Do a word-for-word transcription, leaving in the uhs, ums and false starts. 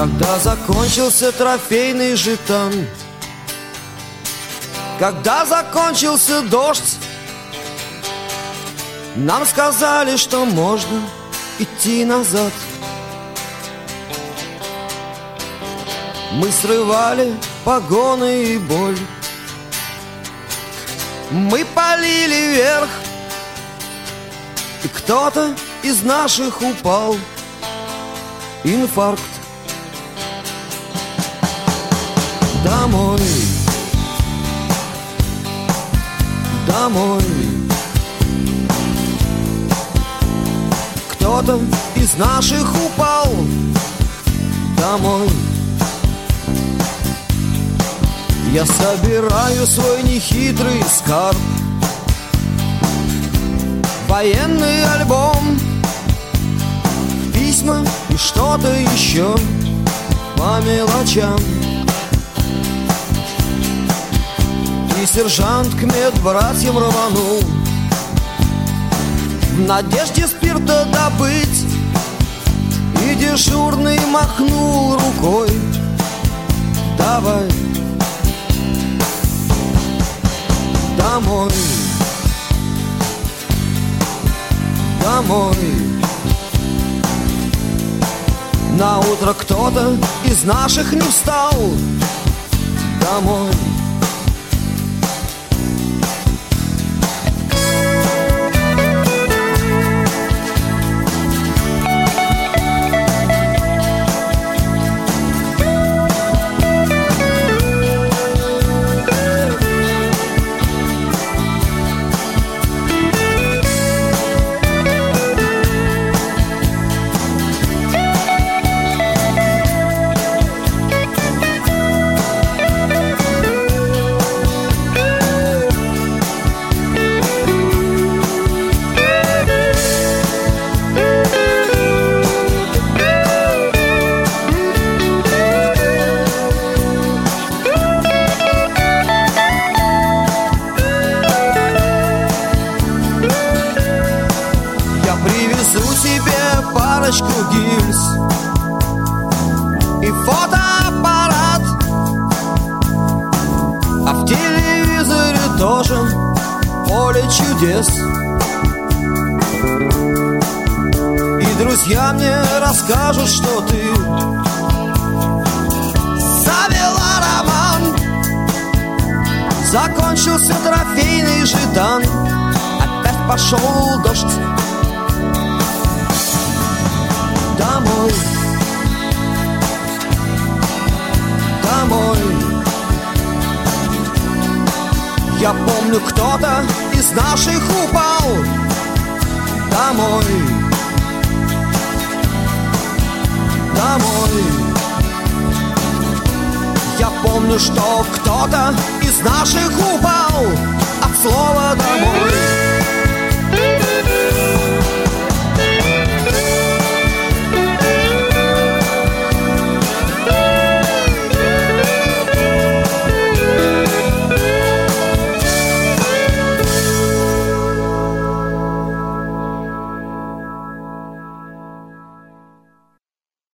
Когда закончился трофейный жетон, когда закончился дождь, нам сказали, что можно идти назад. Мы срывали погоны и боль, мы полили вверх, и кто-то из наших упал. Инфаркт. Домой, домой. Кто-то из наших упал. Домой. Я собираю свой нехитрый скарб, военный альбом, письма и что-то еще по мелочам. И сержант к медбратьям рванул в надежде спирта добыть, и дежурный махнул рукой: давай домой, домой. На утро кто-то из наших не встал. Домой. Гильз и фотоаппарат, а в телевизоре тоже поле чудес. И друзья мне расскажут, что ты завела роман. Закончился трофейный жетон, опять пошел дождь. Домой, домой. Я помню, кто-то из наших упал. Домой, домой. Я помню, что кто-то из наших упал от слова домой.